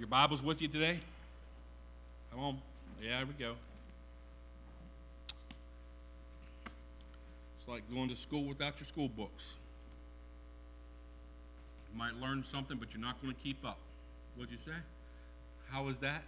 Your Bible's with you today? Come on. Yeah, here we go. It's like going to school without your school books. You might learn something, but you're not going to keep up. What'd you say? How was that?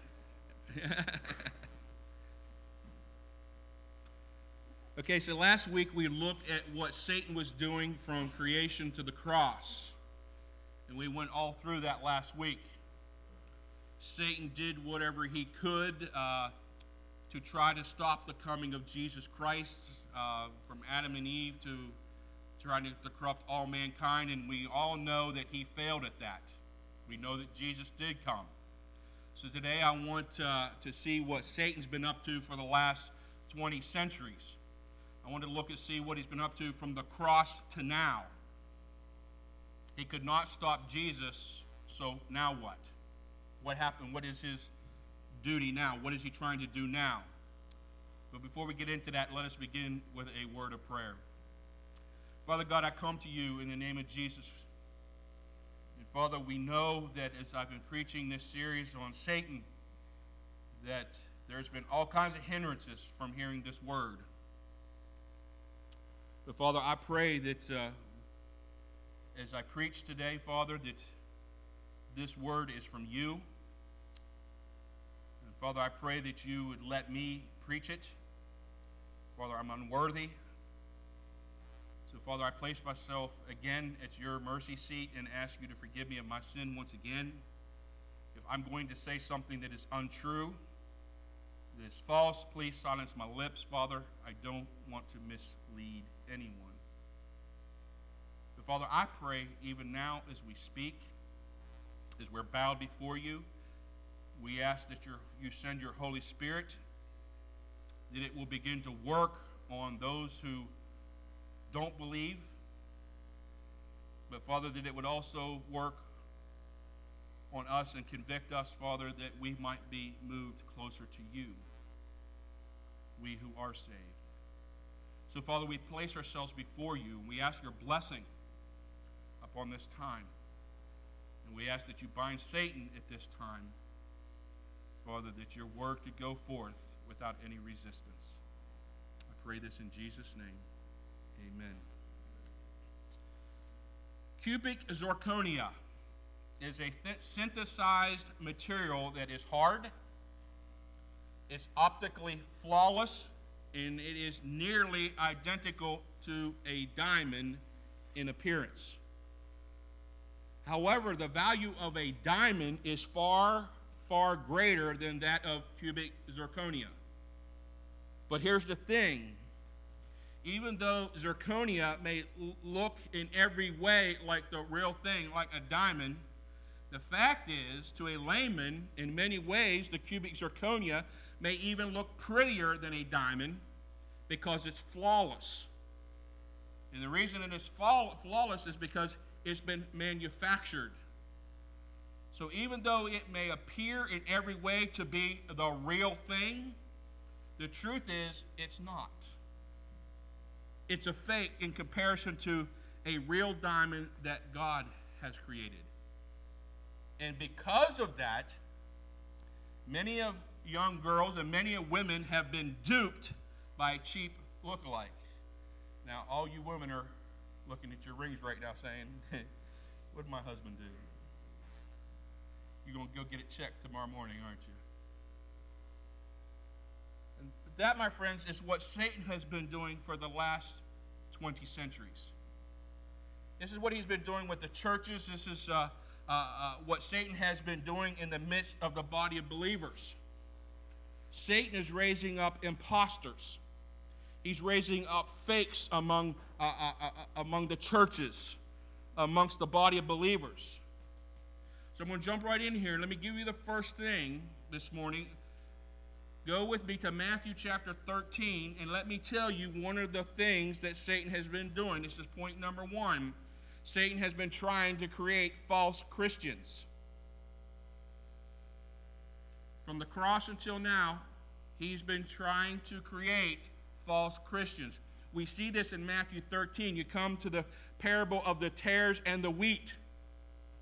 Okay, so last week we looked at what Satan was doing from creation to the cross. And we went all through that last week. Satan did whatever he could to try to stop the coming of Jesus Christ, from Adam and Eve to trying to corrupt all mankind, and we all know that he failed at that. We know that Jesus did come. So today I want to see what Satan's been up to for the last 20 centuries. I want to look and see what he's been up to from the cross to now. He could not stop Jesus, so now what? What happened? What is his duty now? What is he trying to do now? But before we get into that, let us begin with a word of prayer. Father God, I come to you in the name of Jesus. And Father, we know that as I've been preaching this series on Satan, that there's been all kinds of hindrances from hearing this word. But Father, I pray that as I preach today, Father, that this word is from you. And Father, I pray that you would let me preach it. Father, I'm unworthy. So Father, I place myself again at your mercy seat and ask you to forgive me of my sin once again. If I'm going to say something that is untrue, that is false, please silence my lips, Father. I don't want to mislead anyone. But Father, I pray even now as we speak, as we're bowed before you, we ask that you send your Holy Spirit, that it will begin to work on those who don't believe, but Father, that it would also work on us and convict us, Father, that we might be moved closer to you, we who are saved. So Father, we place ourselves before you, and we ask your blessing upon this time. And we ask that you bind Satan at this time, Father, that your word could go forth without any resistance. I pray this in Jesus' name. Amen. Cubic zirconia is a synthesized material that is hard, it's optically flawless, and it is nearly identical to a diamond in appearance. However, the value of a diamond is far, far greater than that of cubic zirconia. But here's the thing. Even though zirconia may look in every way like the real thing, like a diamond, the fact is, to a layman, in many ways, the cubic zirconia may even look prettier than a diamond because it's flawless. And the reason it is flawless is because it's been manufactured. So even though it may appear in every way to be the real thing, the truth is it's not. It's a fake in comparison to a real diamond that God has created. And because of that, many of young girls and many of women have been duped by cheap look-alike. Now, all you women are looking at your rings right now saying, what did my husband do? You're going to go get it checked tomorrow morning, aren't you? And that, my friends, is what Satan has been doing for the last 20 centuries. This is what he's been doing with the churches. This is what Satan has been doing in the midst of the body of believers. Satan is raising up imposters. He's raising up fakes among the churches, amongst the body of believers. So I'm going to jump right in here. Let me give you the first thing this morning. Go with me to Matthew chapter 13, and let me tell you one of the things that Satan has been doing. This is point number one. Satan has been trying to create false Christians. From the cross until now, he's been trying to create false Christians. We see this in Matthew 13. You come to the parable of the tares and the wheat.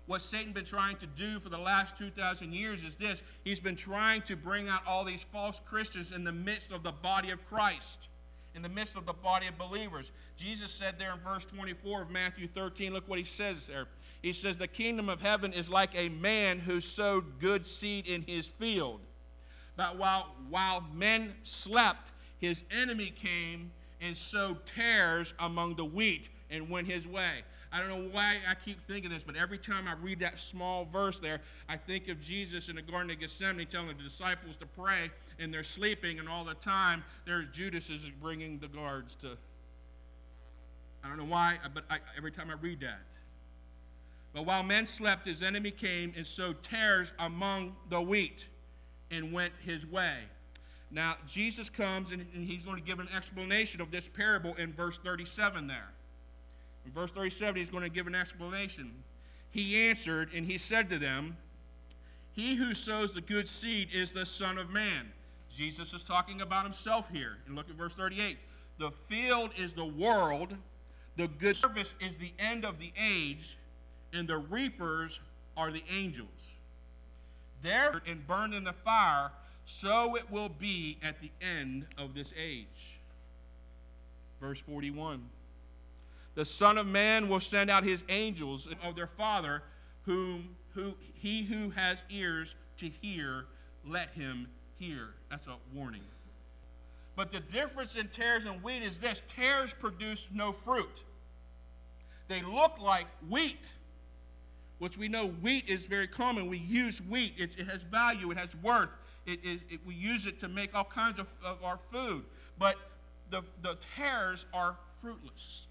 What Satan's been trying to do for the last 2,000 years is this. He's been trying to bring out all these false Christians in the midst of the body of Christ, in the midst of the body of believers. Jesus said there in verse 24 of Matthew 13, look what he says there. He says, the kingdom of heaven is like a man who sowed good seed in his field. But while men slept, his enemy came and sowed tares among the wheat and went his way. I don't know why I keep thinking this, but every time I read that small verse there, I think of Jesus in the Garden of Gethsemane telling the disciples to pray, and they're sleeping, and all the time there's Judas is bringing the guards to. I don't know why, but every time I read that. But while men slept, his enemy came and sowed tares among the wheat and went his way. Now, Jesus comes, and he's going to give an explanation of this parable in verse 37 there. In verse 37, he's going to give an explanation. He answered, and he said to them, he who sows the good seed is the Son of Man. Jesus is talking about himself here. And look at verse 38. The field is the world, the good harvest is the end of the age, and the reapers are the angels. There and burned in the fire, so it will be at the end of this age. Verse 41. The Son of Man will send out his angels of their Father, he who has ears to hear, let him hear. That's a warning. But the difference in tares and wheat is this. Tares produce no fruit. They look like wheat, which we know wheat is very common. We use wheat. It has value. It has worth. We use it to make all kinds of our food. But the tares are fruitless.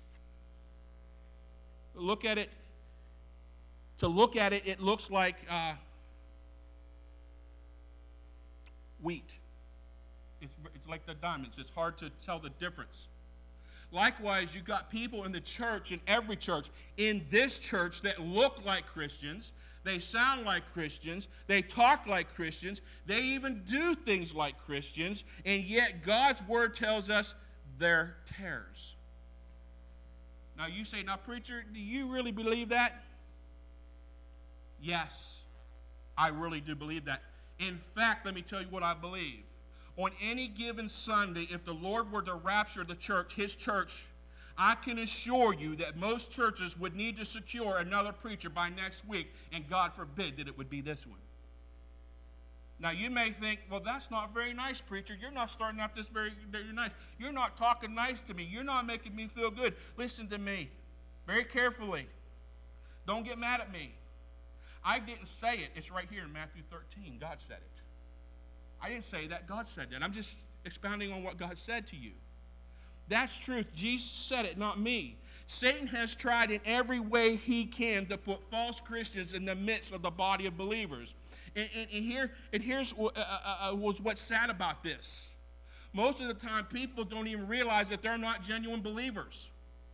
Look at it. To look at it, it looks like wheat. It's like the diamonds. It's hard to tell the difference. Likewise, you've got people in the church, in every church, in this church that look like Christians. They sound like Christians. They talk like Christians. They even do things like Christians. And yet God's word tells us they're tares. Now you say, now preacher, do you really believe that? Yes, I really do believe that. In fact, let me tell you what I believe. On any given Sunday, if the Lord were to rapture the church, his church, I can assure you that most churches would need to secure another preacher by next week, and God forbid that it would be this one. Now, you may think, well, that's not very nice, preacher. You're not starting out this very nice. You're not talking nice to me. You're not making me feel good. Listen to me very carefully. Don't get mad at me. I didn't say it. It's right here in Matthew 13. God said it. I didn't say that. God said that. I'm just expounding on what God said to you. That's truth. Jesus said it, not me. Satan has tried in every way he can to put false Christians in the midst of the body of believers. And here's what's sad about this. Most of the time, people don't even realize that they're not genuine believers.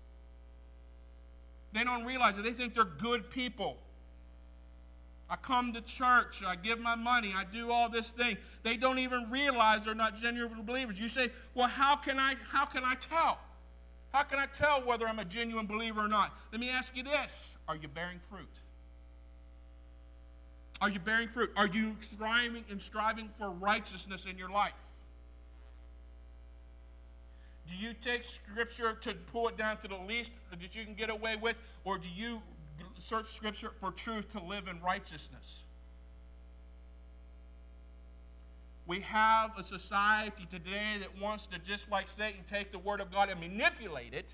They don't realize it. They think they're good people. I come to church, I give my money, I do all this thing. They don't even realize they're not genuine believers. You say, well, how can I tell? How can I tell whether I'm a genuine believer or not? Let me ask you this. Are you bearing fruit? Are you bearing fruit? Are you striving for righteousness in your life? Do you take Scripture to pull it down to the least that you can get away with, or do you search Scripture for truth to live in righteousness? We have a society today that wants to, just like Satan, take the Word of God and manipulate it.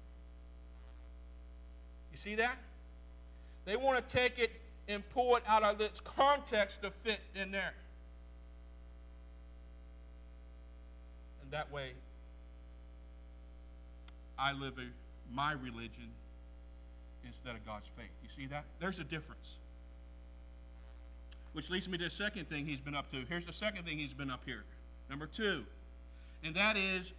You see that? They want to take it and pull it out of its context to fit in there. And that way, I live my religion instead of God's faith. You see that? There's a difference. Which leads me to the second thing he's been up to. Here's the second thing he's been up here. Number 2. And that is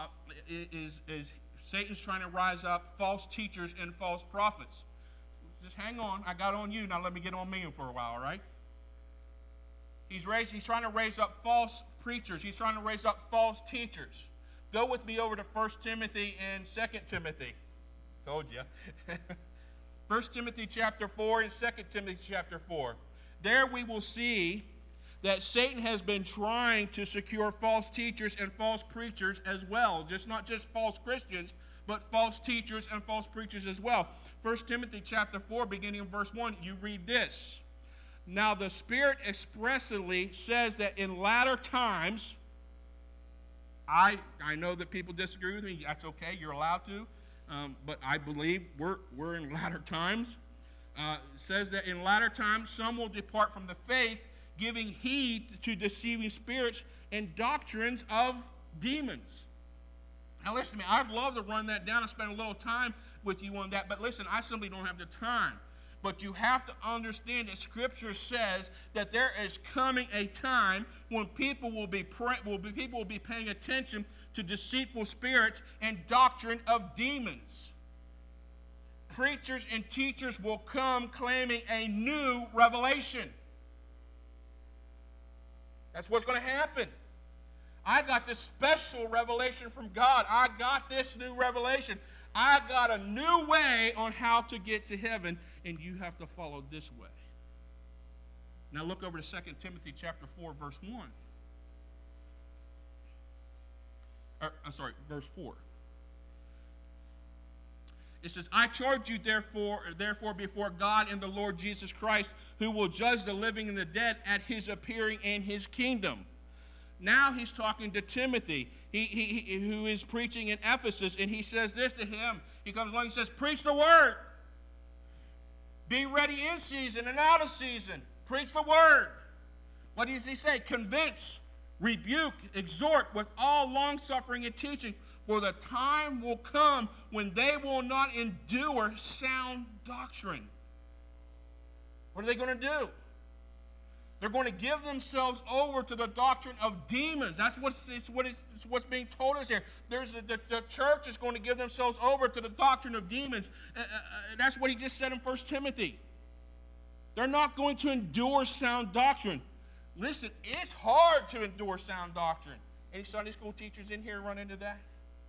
Satan's trying to rise up false teachers and false prophets. Just hang on. I got on you. Now let me get on me for a while, all right? He's trying to raise up false preachers. He's trying to raise up false teachers. Go with me over to 1 Timothy and 2 Timothy. Told you. 1 Timothy chapter 4 and 2 Timothy chapter 4. There we will see that Satan has been trying to secure false teachers and false preachers as well. Not just false Christians, but false teachers and false preachers as well. 1 Timothy chapter 4, beginning in verse 1, you read this. Now the Spirit expressly says that in latter times, I know that people disagree with me. That's okay. You're allowed to. But I believe we're in latter times. It says that in latter times some will depart from the faith, giving heed to deceiving spirits and doctrines of demons. Now listen to me. I'd love to run that down and spend a little time with you on that. But listen, I simply don't have the time. But you have to understand that Scripture says that there is coming a time when people will be paying attention to deceitful spirits and doctrine of demons. Preachers and teachers will come claiming a new revelation. That's what's going to happen. I got this special revelation from God. I got this new revelation. I got a new way on how to get to heaven, and you have to follow this way. Now look over to 2 Timothy chapter 4, verse 1. Verse 4. It says, I charge you therefore before God and the Lord Jesus Christ, who will judge the living and the dead at his appearing in his kingdom. Now he's talking to Timothy, who is preaching in Ephesus, and he says this to him. He comes along and says, preach the word. Be ready in season and out of season. Preach the word. What does he say? Convince, rebuke, exhort with all longsuffering and teaching, for the time will come when they will not endure sound doctrine. What are they going to do? They're going to give themselves over to the doctrine of demons. That's what's being told us here. The church is going to give themselves over to the doctrine of demons. That's what he just said in 1 Timothy. They're not going to endure sound doctrine. Listen, it's hard to endure sound doctrine. Any Sunday school teachers in here run into that?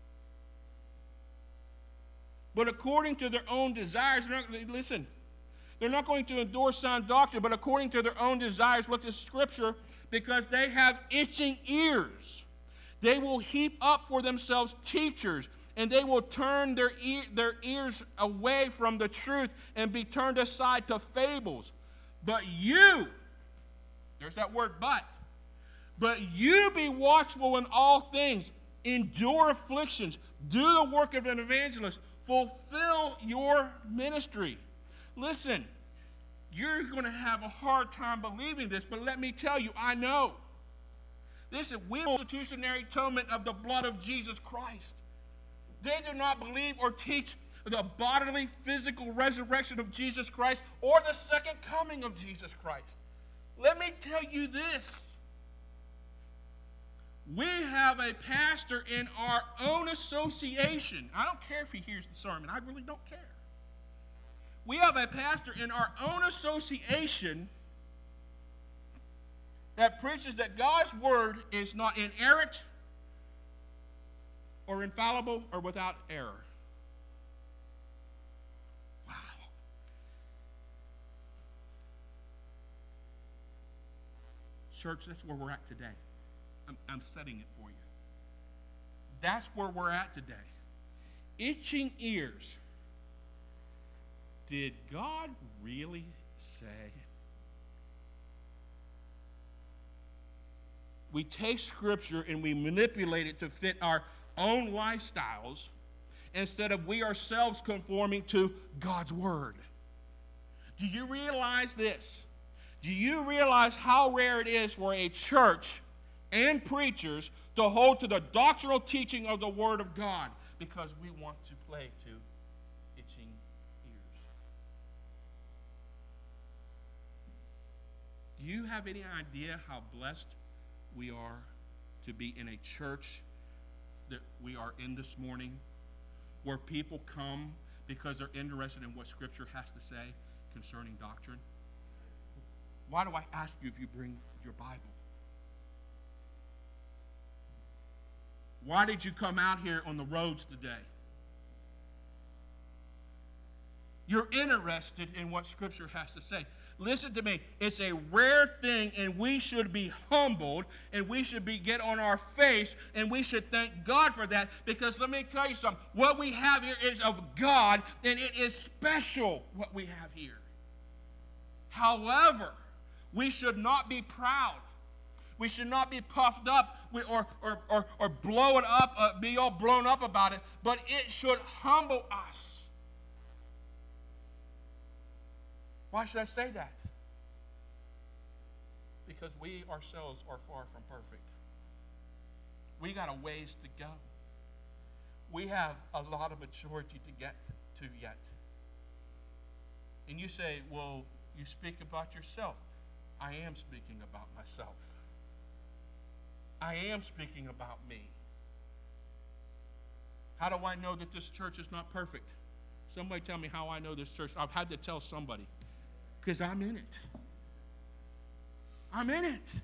But according to their own desires, they're not going to endure sound doctrine, but according to their own desires, look at Scripture, because they have itching ears. They will heap up for themselves teachers, and they will turn their ears away from the truth and be turned aside to fables. But you, there's that word but you be watchful in all things, endure afflictions, do the work of an evangelist, fulfill your ministry. Listen, you're going to have a hard time believing this, but let me tell you, I know. Listen, we have the substitutionary atonement of the blood of Jesus Christ. They do not believe or teach the bodily, physical resurrection of Jesus Christ or the second coming of Jesus Christ. Let me tell you this. We have a pastor in our own association. I don't care if he hears the sermon. I really don't care. We have a pastor in our own association that preaches that God's word is not inerrant or infallible or without error. Wow. Church, that's where we're at today. I'm setting it for you. That's where we're at today. Itching ears. Did God really say? We take Scripture and we manipulate it to fit our own lifestyles instead of we ourselves conforming to God's Word. Do you realize this? Do you realize how rare it is for a church and preachers to hold to the doctrinal teaching of the Word of God because we want to play to itching ears? Do you have any idea how blessed we are to be in a church that we are in this morning, where people come because they're interested in what Scripture has to say concerning doctrine? Why do I ask you if you bring your Bible? Why did you come out here on the roads today? You're interested in what Scripture has to say. Listen to me. It's a rare thing, and we should be humbled, and we should get on our face, and we should thank God for that, because let me tell you something. What we have here is of God, and it is special what we have here. However, we should not be proud. We should not be puffed up or blow it up, be all blown up about it, but it should humble us. Why should I say that? Because we ourselves are far from perfect. We got a ways to go. We have a lot of maturity to get to yet. And you say, well, you speak about yourself. I am speaking about myself. I am speaking about me. How do I know that this church is not perfect? Somebody tell me how I know this church. I've had to tell somebody. Because I'm in it. I'm in it.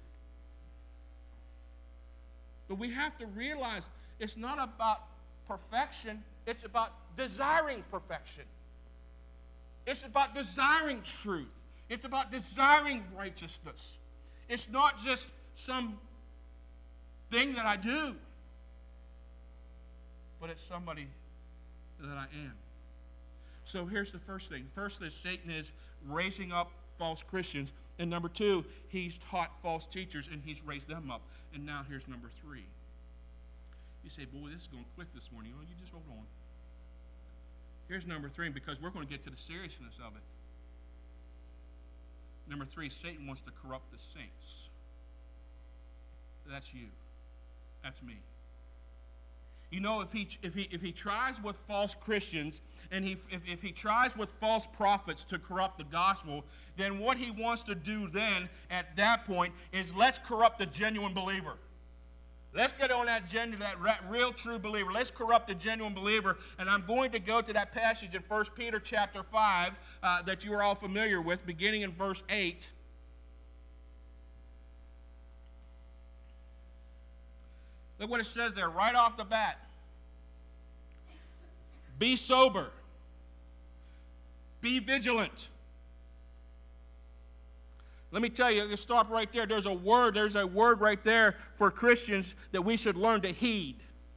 But we have to realize it's not about perfection. It's about desiring perfection. It's about desiring truth. It's about desiring righteousness. It's not just some thing that I do, but it's somebody that I am. So here's the first thing. First is Satan is raising up false Christians. And number two, he's taught false teachers and he's raised them up. And now here's number three. You say, boy, this is going quick this morning. Oh, you just hold on. Here's number three, because we're going to get to the seriousness of it. Number three, Satan wants to corrupt the saints. That's you. That's me. You know, if he tries with false Christians and if he tries with false prophets to corrupt the gospel, then what he wants to do then at that point is let's corrupt the genuine believer. Let's get on that real true believer. Let's corrupt the genuine believer. And I'm going to go to that passage in 1 Peter chapter 5 that you are all familiar with, beginning in verse 8. Look what it says there right off the bat. Be sober. Be vigilant. Let me tell you, let's stop right there. There's a word right there for Christians that we should learn to heed.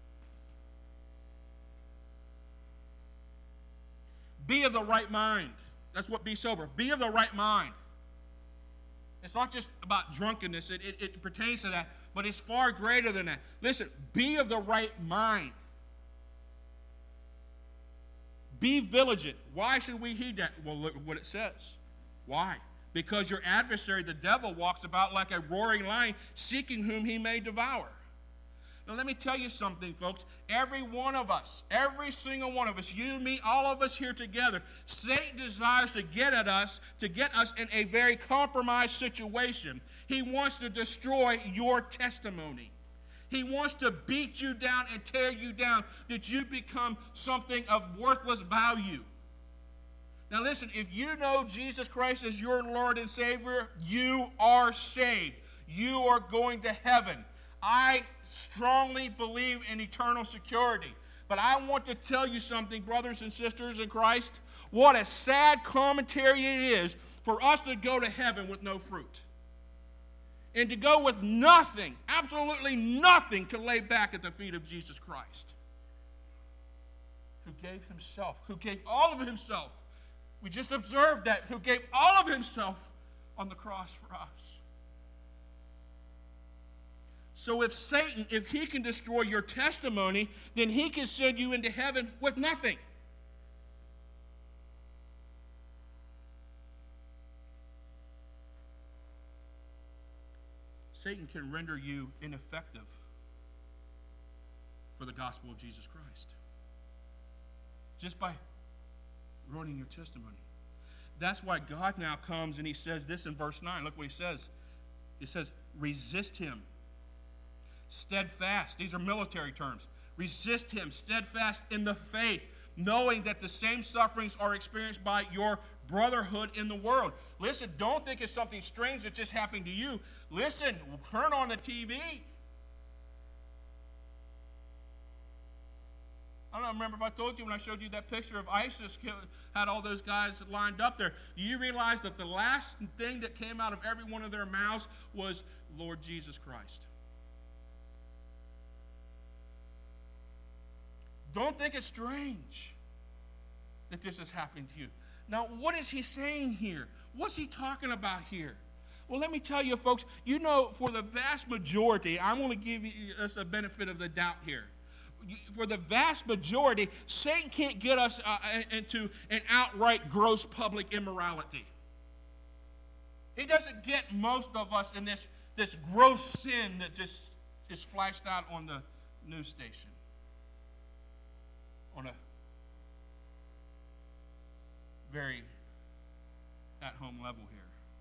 Be of the right mind. That's what be sober. Be of the right mind. It's not just about drunkenness. It pertains to that, but it's far greater than that. Listen, be of the right mind. Be vigilant. Why should we heed that? Well, look at what it says. Why? Because your adversary, the devil, walks about like a roaring lion, seeking whom he may devour. Now, let me tell you something, folks. Every one of us, every single one of us, you, me, all of us here together, Satan desires to get us in a very compromised situation. He wants to destroy your testimony. He wants to beat you down and tear you down, that you become something of worthless value. Now listen, if you know Jesus Christ as your Lord and Savior, you are saved. You are going to heaven. I strongly believe in eternal security. But I want to tell you something, brothers and sisters in Christ. What a sad commentary it is for us to go to heaven with no fruit. And to go with nothing, absolutely nothing, to lay back at the feet of Jesus Christ, who gave himself, who gave all of himself. We just observed that, who gave all of himself on the cross for us. So if Satan, if he can destroy your testimony, then he can send you into heaven with nothing. Satan can render you ineffective for the gospel of Jesus Christ just by ruining your testimony. That's why God now comes and he says this in verse 9. Look what he says. He says, resist him. Steadfast. These are military terms. Resist him. Steadfast in the faith, knowing that the same sufferings are experienced by your brotherhood in the world. Listen, don't think it's something strange that's just happening to you. Listen, turn on the TV. I don't remember if I told you when I showed you that picture of ISIS had all those guys lined up there. Do you realize that the last thing that came out of every one of their mouths was Lord Jesus Christ? Don't think it's strange that this is happening to you. Now, what is he saying here? What's he talking about here? Well, let me tell you, folks, you know, for the vast majority, I'm going to give us a benefit of the doubt here. For the vast majority, Satan can't get us into an outright gross public immorality. He doesn't get most of us in this gross sin that just is flashed out on the news station on a very at-home level here.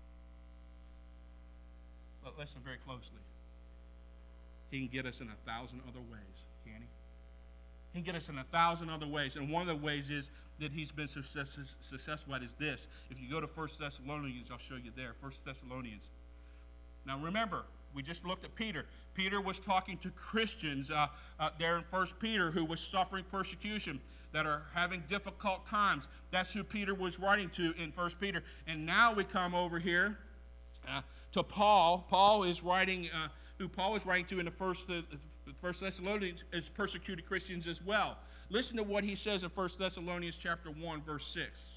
But listen very closely. He can get us in 1,000 other ways, can he? He can get us in 1,000 other ways. And one of the ways is that he's been successful at is this. If you go to 1 Thessalonians, I'll show you there. 1 Thessalonians. Now remember, we just looked at Peter. Peter was talking to Christians there in 1 Peter who was suffering persecution, that are having difficult times. That's who Peter was writing to in 1 Peter. And now we come over here to Paul. Paul is writing, who Paul is writing to in the First Thessalonians is persecuted Christians as well. Listen to what he says in 1 Thessalonians chapter 1, verse 6.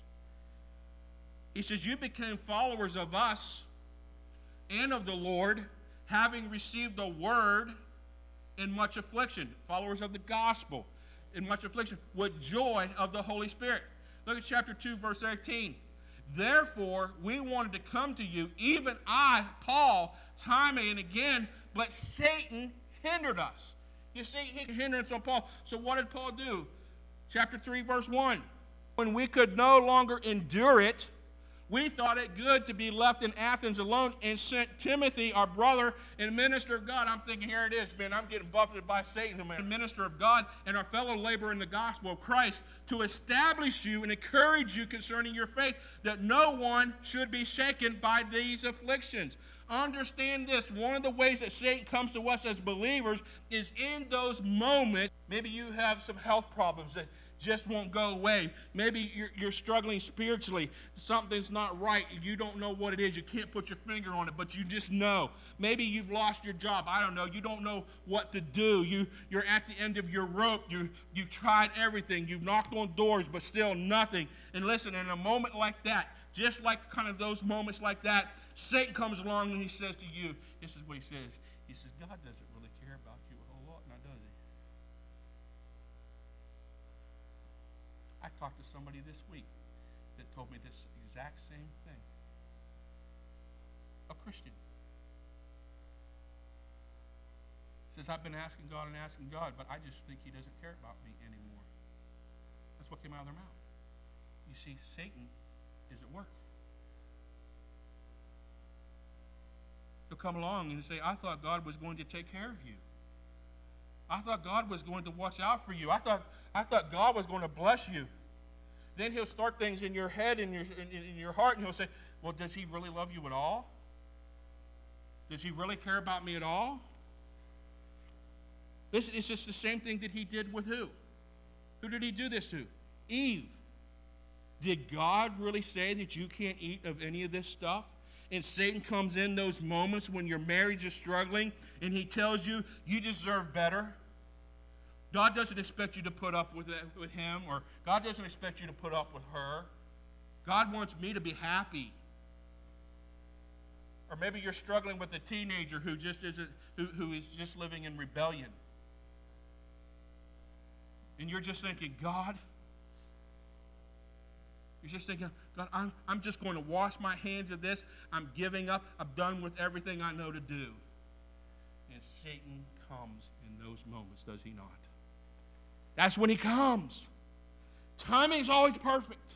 He says, you became followers of us and of the Lord, having received the word in much affliction. Followers of the gospel in much affliction, with joy of the Holy Spirit. Look at chapter 2, verse 18. Therefore, we wanted to come to you, even I, Paul, time and again, but Satan hindered us. You see, he hindrance on Paul. So what did Paul do? Chapter 3, verse 1. When we could no longer endure it, we thought it good to be left in Athens alone and sent Timothy, our brother and minister of God. I'm thinking, here it is, man. I'm getting buffeted by Satan, man. Minister of God and our fellow laborer in the gospel of Christ, to establish you and encourage you concerning your faith, that no one should be shaken by these afflictions. Understand this. One of the ways that Satan comes to us as believers is in those moments. Maybe you have some health problems that just won't go away. Maybe you're struggling spiritually. Something's not right. You don't know what it is. You can't put your finger on it, but you just know. Maybe you've lost your job. I don't know. You don't know what to do. You're at the end of your rope. You've tried everything. You've knocked on doors, but still nothing. And listen, in a moment like that, just like kind of those moments like that, Satan comes along and he says to you, this is what he says. He says, God doesn't really care about you a whole lot, now does he? I talked to somebody this week that told me this exact same thing. A Christian. Says, I've been asking God, but I just think he doesn't care about me anymore. That's what came out of their mouth. You see, Satan is at work. He'll come along and say, I thought God was going to take care of you. I thought God was going to watch out for you. I thought God was going to bless you. Then he'll start things in your head and in your heart, and he'll say, well, does he really love you at all? Does he really care about me at all? This is just the same thing that he did with who? Who did he do this to? Eve. Did God really say that you can't eat of any of this stuff? And Satan comes in those moments when your marriage is struggling, and he tells you, you deserve better. God doesn't expect you to put up with him, or God doesn't expect you to put up with her. God wants me to be happy. Or maybe you're struggling with a teenager who is just living in rebellion. And you're just thinking, God, I'm just going to wash my hands of this. I'm giving up. I'm done with everything I know to do. And Satan comes in those moments, does he not? That's when he comes. Timing's always perfect.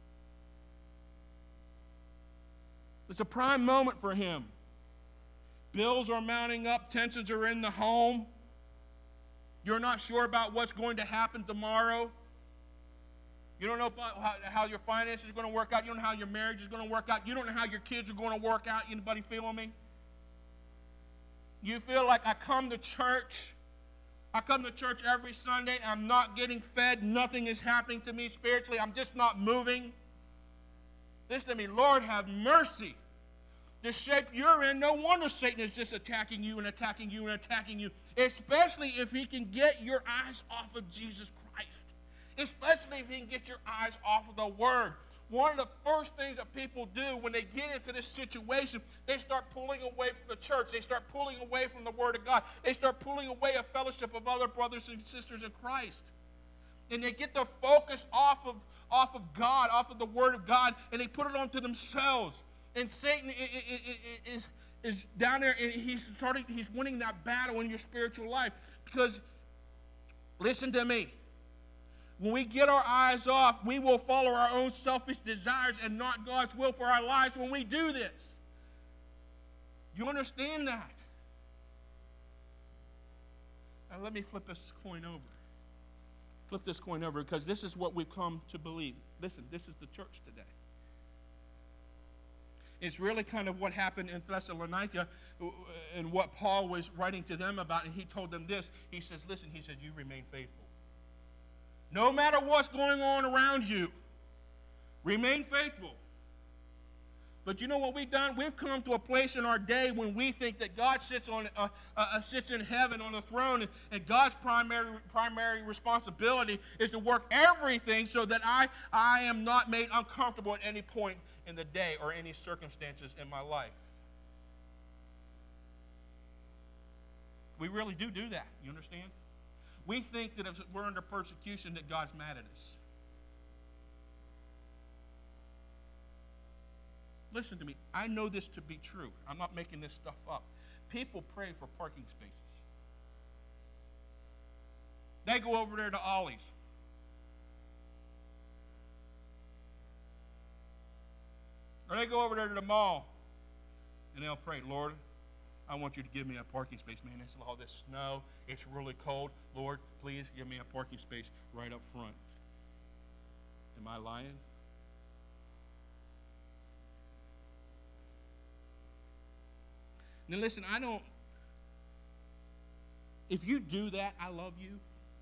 It's a prime moment for him. Bills are mounting up. Tensions are in the home. You're not sure about what's going to happen tomorrow. You don't know about how your finances are going to work out. You don't know how your marriage is going to work out. You don't know how your kids are going to work out. Anybody feeling me? You feel like I come to church I come to church every Sunday. I'm not getting fed. Nothing is happening to me spiritually. I'm just not moving. Listen to me. Lord, have mercy. The shape you're in, no wonder Satan is just attacking you and attacking you and attacking you, especially if he can get your eyes off of Jesus Christ, especially if he can get your eyes off of the Word. One of the first things that people do when they get into this situation, they start pulling away from the church. They start pulling away from the Word of God. They start pulling away a fellowship of other brothers and sisters in Christ. And they get their focus off of God, off of the Word of God, and they put it onto themselves. And Satan is down there, and he's winning that battle in your spiritual life. Because, listen to me, when we get our eyes off, we will follow our own selfish desires and not God's will for our lives when we do this. You understand that? Now let me flip this coin over. Flip this coin over, because this is what we've come to believe. Listen, this is the church today. It's really kind of what happened in Thessalonica and what Paul was writing to them about, and he told them this. He says, listen, he says, you remain faithful. No matter what's going on around you, remain faithful. But you know what we've done? We've come to a place in our day when we think that God sits in heaven on the throne, and God's primary responsibility is to work everything so that I am not made uncomfortable at any point in the day or any circumstances in my life. We really do that. You understand? We think that if we're under persecution that God's mad at us. Listen to me. I know this to be true. I'm not making this stuff up. People pray for parking spaces. They go over there to Ollie's. Or they go over there to the mall, and they'll pray, Lord, I want you to give me a parking space. Man, it's all this snow. It's really cold. Lord, please give me a parking space right up front. Am I lying? Now listen, if you do that, I love you.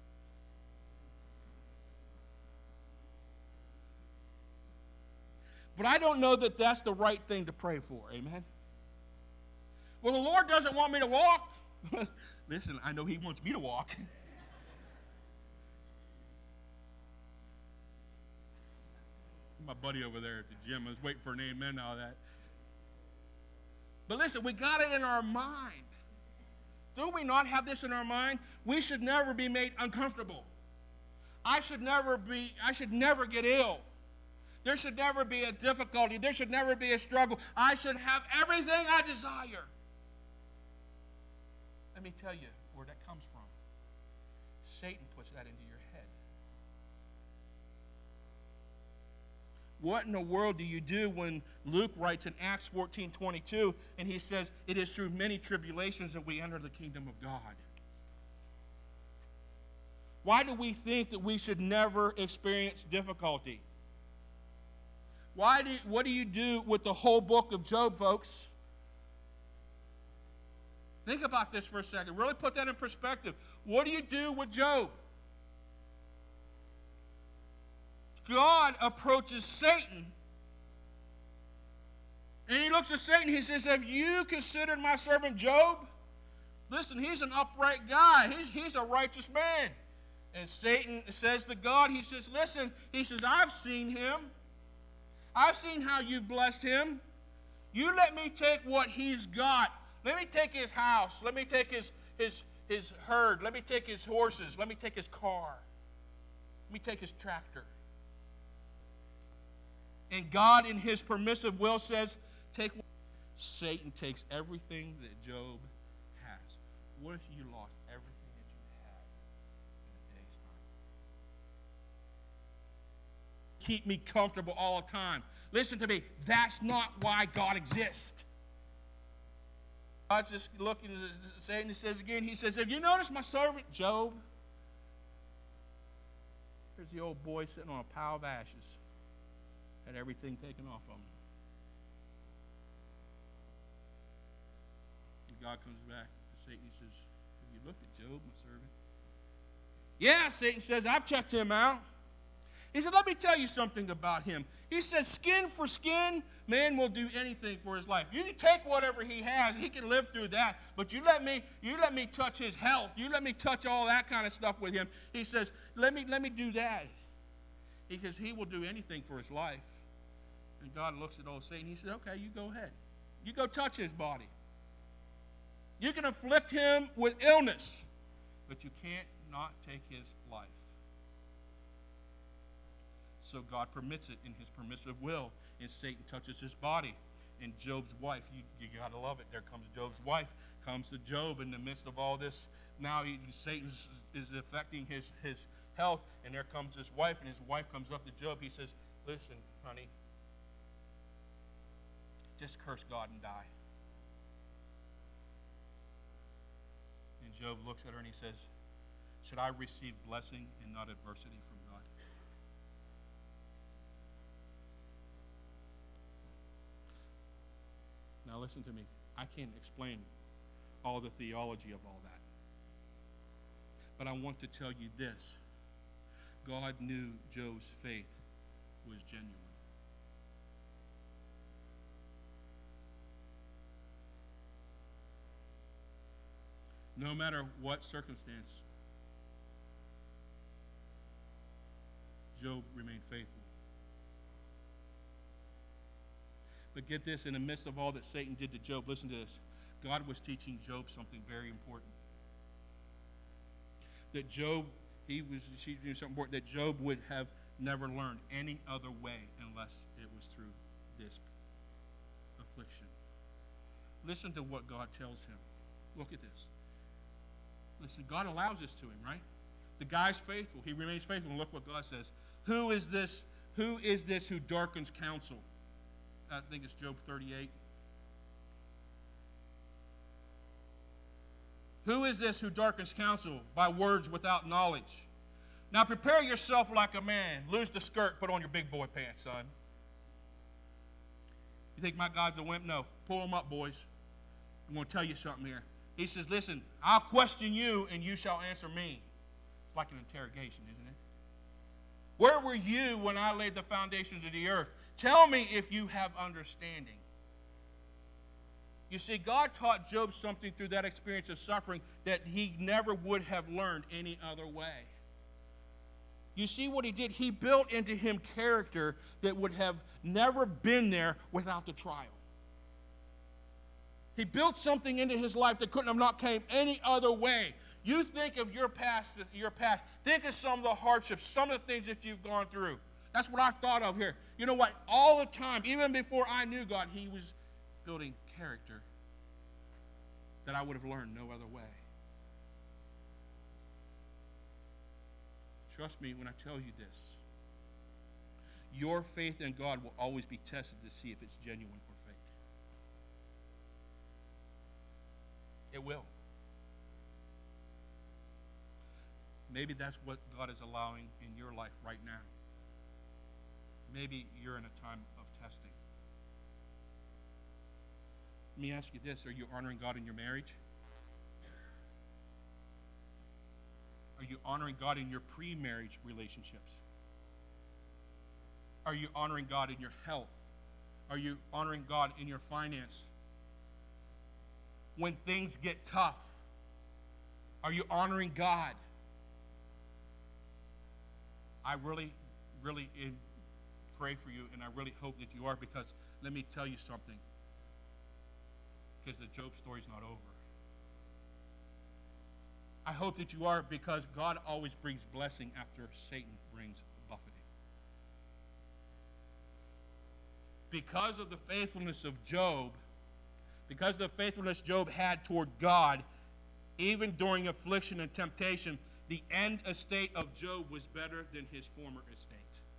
But I don't know that that's the right thing to pray for. Amen? Well, the Lord doesn't want me to walk. Listen, I know He wants me to walk. My buddy over there at the gym, I was waiting for an amen and all that. But listen, we got it in our mind. Do we not have this in our mind? We should never be made uncomfortable. I should never get ill. There should never be a difficulty. There should never be a struggle. I should have everything I desire. Let me tell you where that comes from. Satan puts that into your head. What in the world do you do when Luke writes in Acts 14:22, and he says, it is through many tribulations that we enter the kingdom of God? Why do we think that we should never experience difficulty? What do you do with the whole book of Job, folks? Think about this for a second. Really put that in perspective. What do you do with Job? God approaches Satan, and he looks at Satan. He says, have you considered my servant Job? Listen, he's an upright guy. He's a righteous man. And Satan says to God, he says, listen, he says, I've seen him. I've seen how you've blessed him. You let me take what he's got. Let me take his house. Let me take his herd. Let me take his horses. Let me take his car. Let me take his tractor. And God, in his permissive will, says, Satan takes everything that Job has. What if you lost everything that you had in a day's time? Keep me comfortable all the time. Listen to me. That's not why God exists. God's just looking at Satan. He says again, he says, have you noticed my servant Job? There's the old boy sitting on a pile of ashes. Had everything taken off of him. And God comes back to Satan. He says, have you looked at Job, my servant? Yeah, Satan says, I've checked him out. He said, let me tell you something about him. He says, skin for skin, man will do anything for his life. You can take whatever he has, he can live through that, but you let me touch his health. You let me touch all that kind of stuff with him. He says, let me do that. Because he will do anything for his life. And God looks at old Satan. He said, okay, you go ahead. You go touch his body. You can afflict him with illness, but you can't not take his life. So God permits it in his permissive will, and Satan touches his body. And Job's wife, you got to love it. There comes Job's wife, comes to Job in the midst of all this. Now Satan is affecting his health, and there comes his wife, and his wife comes up to Job. He says, listen, honey, just curse God and die. And Job looks at her and he says, should I receive blessing and not adversity from God? Now listen to me. I can't explain all the theology of all that. But I want to tell you this. God knew Job's faith was genuine. No matter what circumstance, Job remained faithful. But get this, in the midst of all that Satan did to Job, listen to this. God was teaching Job something very important. That Job, she knew something important, that Job would have never learned any other way unless it was through this affliction. Listen to what God tells him. Look at this. Listen, God allows this to him, right? The guy's faithful. He remains faithful. And look what God says. Who is this who darkens counsel? I think it's Job 38. Who is this who darkens counsel by words without knowledge? Now prepare yourself like a man. Lose the skirt, put on your big boy pants, son. You think my God's a wimp? No. Pull him up, boys. I'm going to tell you something here. He says, listen, I'll question you and you shall answer me. It's like an interrogation, isn't it? Where were you when I laid the foundations of the earth? Tell me if you have understanding. You see, God taught Job something through that experience of suffering that he never would have learned any other way. You see what he did? He built into him character that would have never been there without the trial. He built something into his life that couldn't have not came any other way. You think of your past. Think of some of the hardships, some of the things that you've gone through. That's what I thought of here. You know what? All the time, even before I knew God, he was building character that I would have learned no other way. Trust me when I tell you this. Your faith in God will always be tested to see if it's genuine or fake. It will. Maybe that's what God is allowing in your life right now. Maybe you're in a time of testing. Let me ask you this. Are you honoring God in your marriage? Are you honoring God in your pre-marriage relationships? Are you honoring God in your health? Are you honoring God in your finance? When things get tough, are you honoring God? I really pray for you, and I really hope that you are, because let me tell you something. Because the Job story is not over. I hope that you are, because God always brings blessing after Satan brings buffeting. Because of the faithfulness of Job, because of the faithfulness Job had toward God, even during affliction and temptation, the end estate of Job was better than his former estate.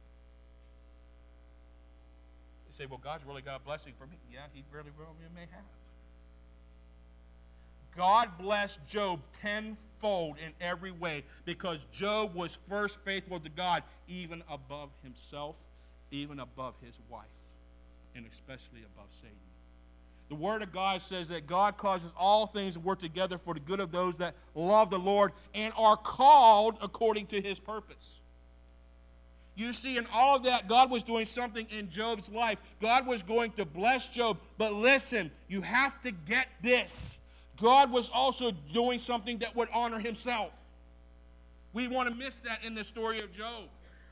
You say, well, God's really got a blessing for me. Yeah, he really may have. God blessed Job tenfold in every way because Job was first faithful to God, even above himself, even above his wife, and especially above Satan. The Word of God says that God causes all things to work together for the good of those that love the Lord and are called according to His purpose. You see, in all of that, God was doing something in Job's life. God was going to bless Job. But listen, you have to get this. God was also doing something that would honor Himself. We want to miss that in the story of Job.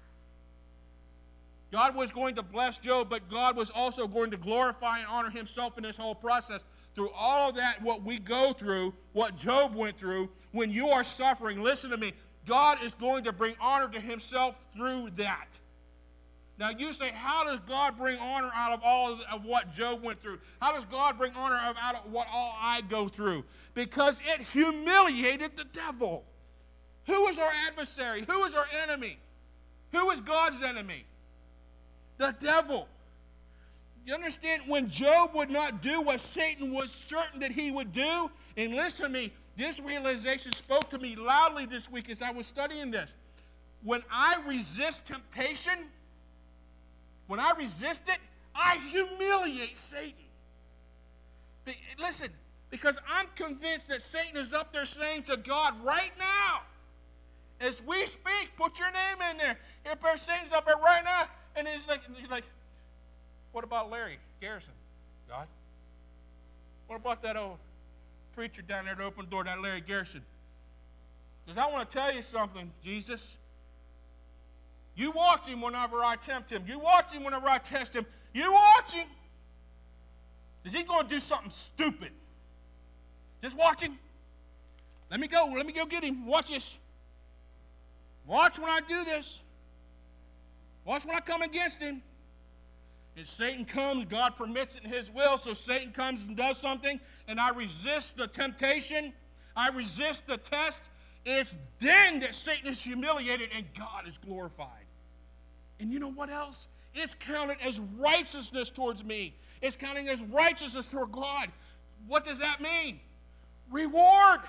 God was going to bless Job, but God was also going to glorify and honor Himself in this whole process. Through all of that, what we go through, what Job went through, when you are suffering, listen to me, God is going to bring honor to Himself through that. Now you say, how does God bring honor out of all of what Job went through? How does God bring honor out of what all I go through? Because it humiliated the devil. Who is our adversary? Who is our enemy? Who is God's enemy? The devil. You understand, when Job would not do what Satan was certain that he would do, and listen to me, this realization spoke to me loudly this week as I was studying this. When I resist temptation, when I resist it, I humiliate Satan. Listen, because I'm convinced that Satan is up there saying to God right now, as we speak, put your name in there. Here, Satan's up there right now. And he's like, what about Larry Garrison, God? What about that old preacher down there at the open door, that Larry Garrison? Because I want to tell you something, Jesus. You watch him whenever I tempt him. You watch him whenever I test him. You watch him. Is he going to do something stupid? Just watch him. Let me go get him. Watch this. Watch when I do this. Watch when I come against him. And Satan comes, God permits it in His will, so Satan comes and does something, and I resist the temptation, I resist the test. It's then that Satan is humiliated and God is glorified. And you know what else? It's counted as righteousness towards me. It's counting as righteousness toward God. What does that mean? Reward.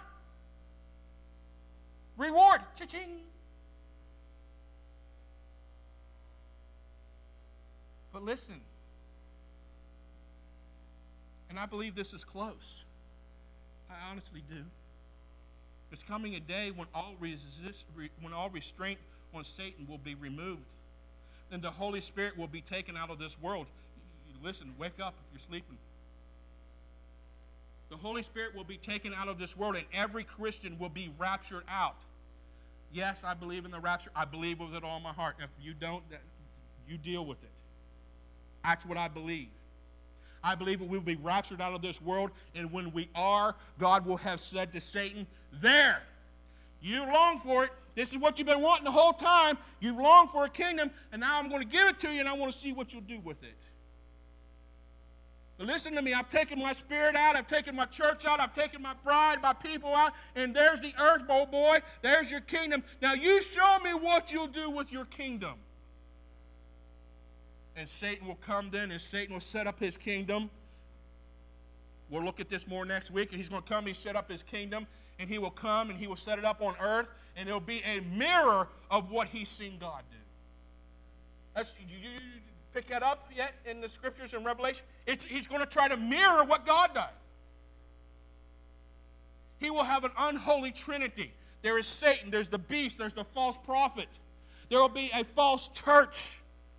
Reward. Cha-ching. But listen, and I believe this is close. I honestly do. There's coming a day when all restraint on Satan will be removed. Then the Holy Spirit will be taken out of this world. Listen, wake up if you're sleeping. The Holy Spirit will be taken out of this world, and every Christian will be raptured out. Yes, I believe in the rapture. I believe with it all my heart. If you don't, you deal with it. That's what I believe. I believe that we will be raptured out of this world, and when we are, God will have said to Satan, there, you long for it. This is what you've been wanting the whole time. You've longed for a kingdom, and now I'm going to give it to you, and I want to see what you'll do with it. But listen to me. I've taken my spirit out. I've taken my church out. I've taken my bride, my people out, and there's the earth, oh boy. There's your kingdom. Now you show me what you'll do with your kingdom. And Satan will come then, and Satan will set up his kingdom. We'll look at this more next week. And he's going to come, he set up his kingdom, and he will come, and he will set it up on earth, and it'll be a mirror of what he's seen God do. You pick that up yet in the Scriptures and Revelation? He's going to try to mirror what God does. He will have an unholy trinity. There is Satan, there's the beast, there's the false prophet. There will be a false church.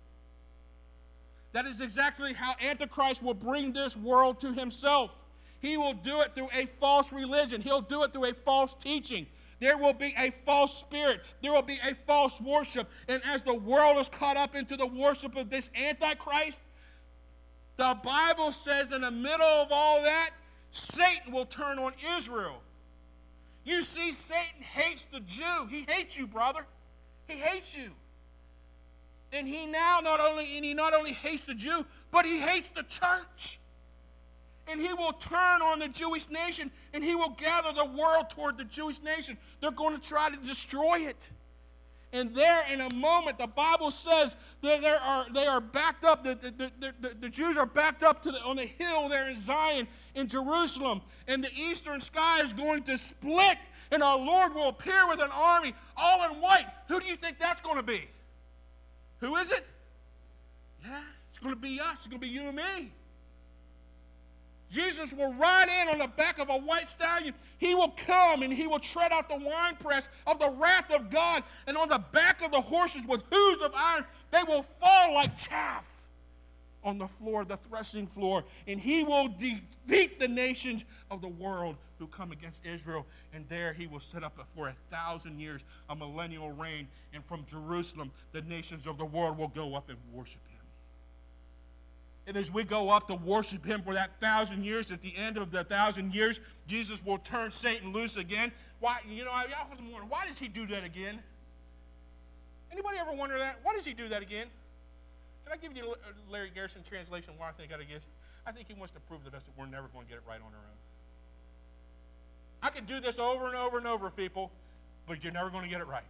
That is exactly how Antichrist will bring this world to himself. He will do it through a false religion. He'll do it through a false teaching. There will be a false spirit. There will be a false worship. And as the world is caught up into the worship of this Antichrist, the Bible says in the middle of all that, Satan will turn on Israel. You see, Satan hates the Jew. He hates you, brother. He hates you. And he not only hates the Jew, but he hates the church. And he will turn on the Jewish nation, and he will gather the world toward the Jewish nation. They're going to try to destroy it. And there, in a moment, the Bible says that they are backed up. The Jews are backed up on the hill there in Zion, in Jerusalem. And the eastern sky is going to split, and our Lord will appear with an army, all in white. Who do you think that's going to be? Who is it? Yeah, it's going to be us. It's going to be you and me. Jesus will ride in on the back of a white stallion. He will come and he will tread out the winepress of the wrath of God. And on the back of the horses with hooves of iron, they will fall like chaff on the floor, the threshing floor. And he will defeat the nations of the world who come against Israel. And there he will set up for 1,000 years a millennial reign. And from Jerusalem, the nations of the world will go up and worship him. And as we go up to worship him for that 1,000 years, at the end of the 1,000 years, Jesus will turn Satan loose again. Why? I often wonder, why does he do that again? Anybody ever wonder that? Why does he do that again? Can I give you Larry Garrison translation why I think that is? I think he wants to prove to us that we're never going to get it right on our own. I could do this over and over and over, people, but you're never going to get it right.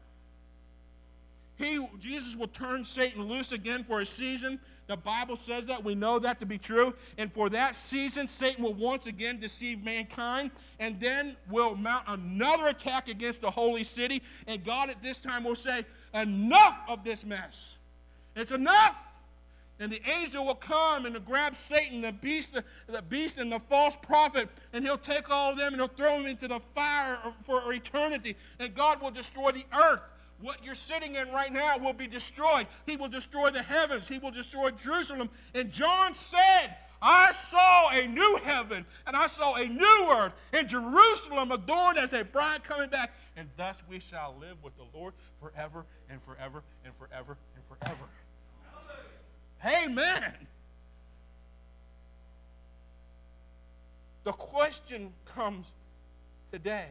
Jesus will turn Satan loose again for a season. The Bible says that. We know that to be true. And for that season, Satan will once again deceive mankind and then will mount another attack against the holy city. And God at this time will say, enough of this mess. It's enough. And the angel will come and grab Satan, the beast and the false prophet, and he'll take all of them and he'll throw them into the fire for eternity. And God will destroy the earth. What you're sitting in right now will be destroyed. He will destroy the heavens. He will destroy Jerusalem. And John said, I saw a new heaven and I saw a new earth, and Jerusalem adorned as a bride coming back. And thus we shall live with the Lord forever and forever and forever and forever. Amen. The question comes today.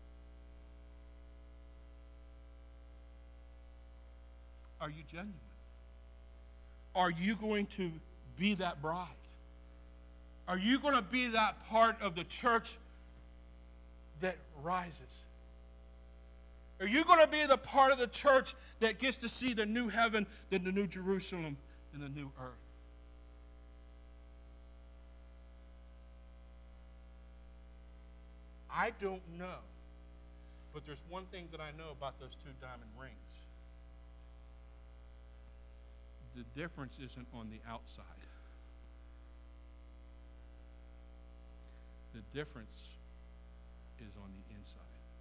Are you genuine? Are you going to be that bride? Are you going to be that part of the church that rises? Are you going to be the part of the church that gets to see the new heaven, the new Jerusalem, and the new earth? I don't know, but there's one thing that I know about those two diamond rings. The difference isn't on the outside. The difference is on the inside.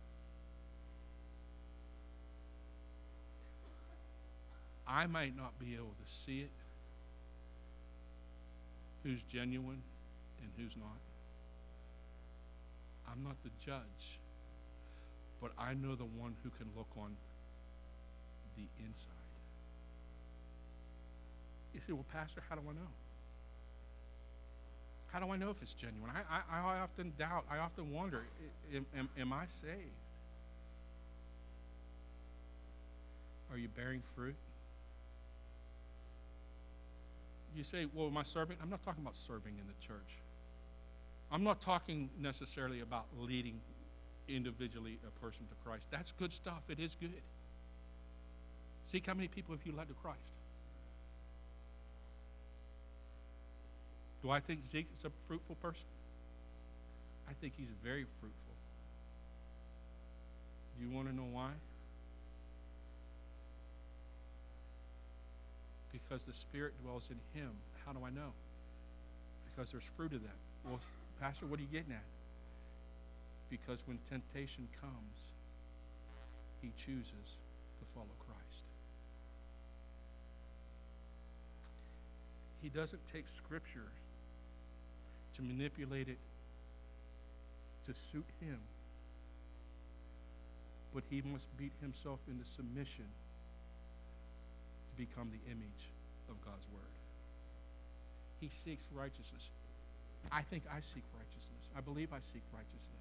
I might not be able to see it, who's genuine and who's not. I'm not the judge, but I know the one who can look on the inside. You say, well, Pastor, how do I know? How do I know if it's genuine? I often doubt. I often wonder, am I saved? Are you bearing fruit? You say, well, am I serving? I'm not talking about serving in the church. I'm not talking necessarily about leading individually a person to Christ. That's good stuff. It is good. Seek how many people have you led to Christ? Do I think Zeke is a fruitful person? I think he's very fruitful. Do you want to know why? Because the Spirit dwells in him. How do I know? Because there's fruit of that. Well, Pastor, what are you getting at? Because when temptation comes, he chooses to follow Christ. He doesn't take Scripture to manipulate it to suit him, but he must beat himself into submission to become the image of God's Word. He seeks righteousness. I think I seek righteousness. I believe I seek righteousness.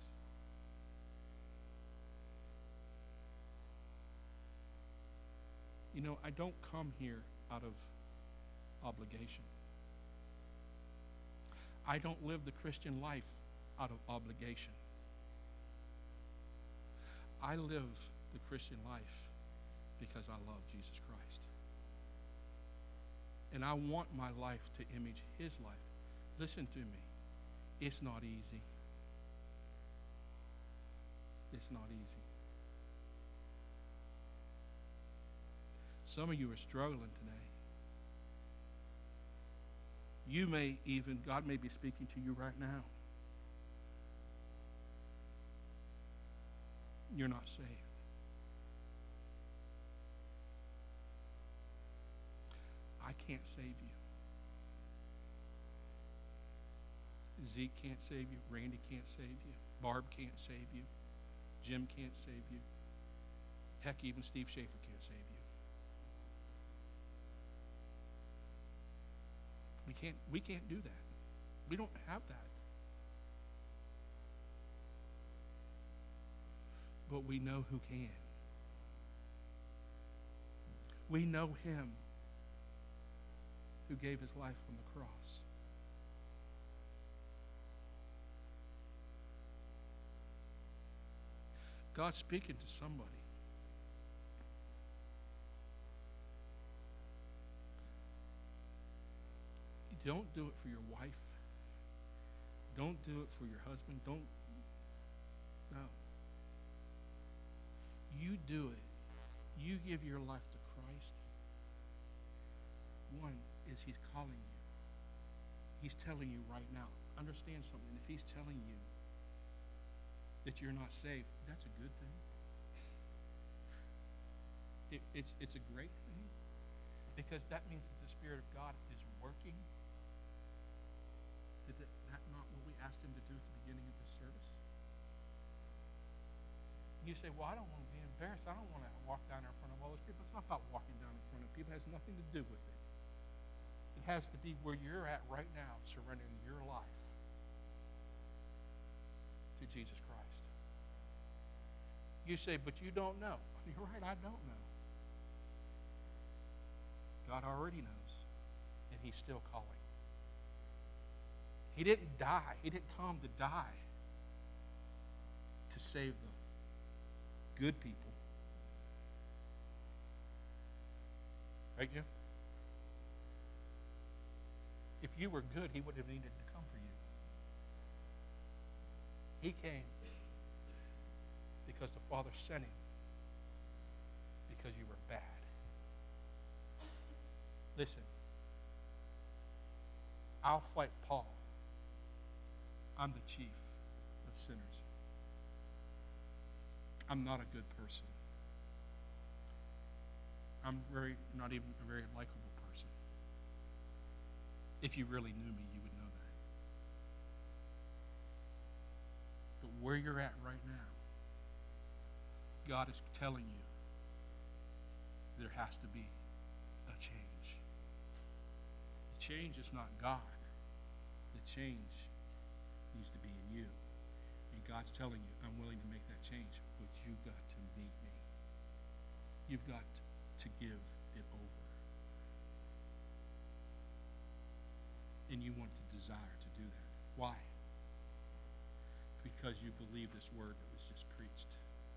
You know, I don't come here out of obligation. I don't live the Christian life out of obligation. I live the Christian life because I love Jesus Christ. And I want my life to image his life. Listen to me. It's not easy. It's not easy. Some of you are struggling today. God may be speaking to you right now. You're not saved. I can't save you. Zeke can't save you. Randy can't save you. Barb can't save you. Jim can't save you. Heck, even Steve Schaefer can't save you. We can't do that. We don't have that. But we know who can. We know him who gave his life on the cross. God's speaking to somebody. Don't do it for your wife. Don't do it for your husband. No. You do it. You give your life to Christ. One is he's calling you. He's telling you right now. Understand something. If he's telling you that you're not saved, that's a good thing. It's a great thing, because that means that the Spirit of God is working. Is that not what we asked him to do at the beginning of this service? You say, well, I don't want to be embarrassed. I don't want to walk down there in front of all those people. It's not about walking down in front of people. It has nothing to do with it. It has to be where you're at right now, surrendering your life to Jesus Christ. You say, but you don't know. You're right, I don't know. God already knows, and he's still calling. He didn't die. He didn't come to die to save the good people. Right, Jim? If you were good, he would have needed to come for you. He came because the Father sent him because you were bad. Listen, I'll fight Paul. I'm the chief of sinners. I'm not a good person. I'm not even a very likable person. If you really knew me, you would know that. But where you're at right now, God is telling you there has to be a change. The change is not God. The change needs to be in you. And God's telling you, I'm willing to make that change, but you've got to meet me. You've got to give it over. And you want to desire to do that. Why? Because you believe this word that was just preached.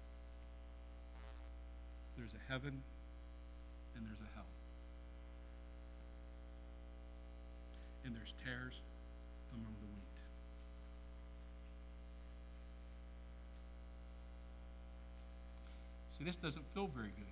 There's a heaven and there's a hell. And there's tares among the wheat. See, this doesn't feel very good.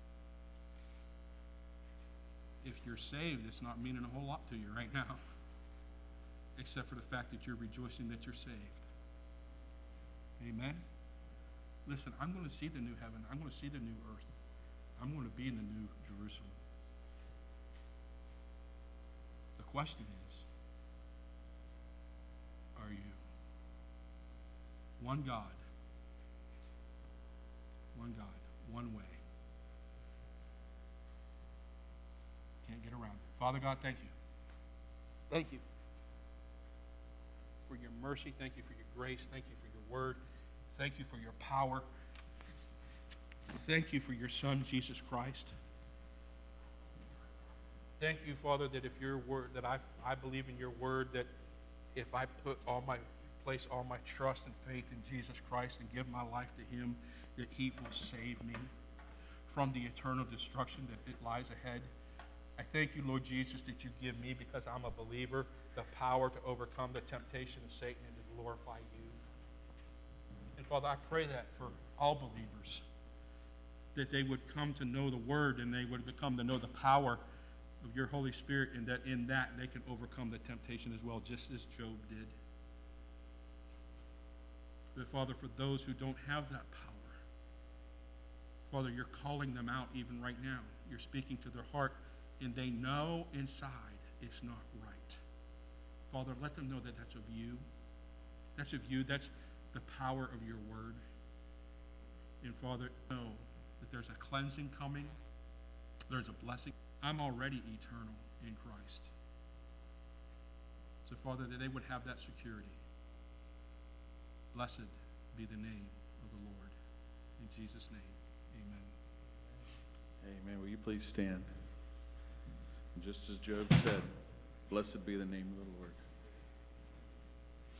If you're saved, it's not meaning a whole lot to you right now, except for the fact that you're rejoicing that you're saved. Amen? Listen, I'm going to see the new heaven. I'm going to see the new earth. I'm going to be in the new Jerusalem. The question is, are you? One God, one way. Can't get around it. Father God, thank you. Thank you for your mercy. Thank you for your grace. Thank you for your word. Thank you for your power. Thank you for your Son, Jesus Christ. Thank you, Father, that if your word, that I believe in your word, that if I place all my trust and faith in Jesus Christ and give my life to him, that he will save me from the eternal destruction that it lies ahead. I thank you, Lord Jesus, that you give me, because I'm a believer, the power to overcome the temptation of Satan and to glorify you. And Father, I pray that for all believers, that they would come to know the word and they would come to know the power of your Holy Spirit, and that in that they can overcome the temptation as well, just as Job did. But Father, for those who don't have that power, Father, you're calling them out even right now. You're speaking to their heart, and they know inside it's not right. Father, let them know that that's of you. That's of you. That's the power of your word. And Father, know that there's a cleansing coming. There's a blessing. I'm already eternal in Christ. So, Father, that they would have that security. Blessed be the name of the Lord. In Jesus' name, amen. Amen. Will you please stand? And just as Job said, blessed be the name of the Lord.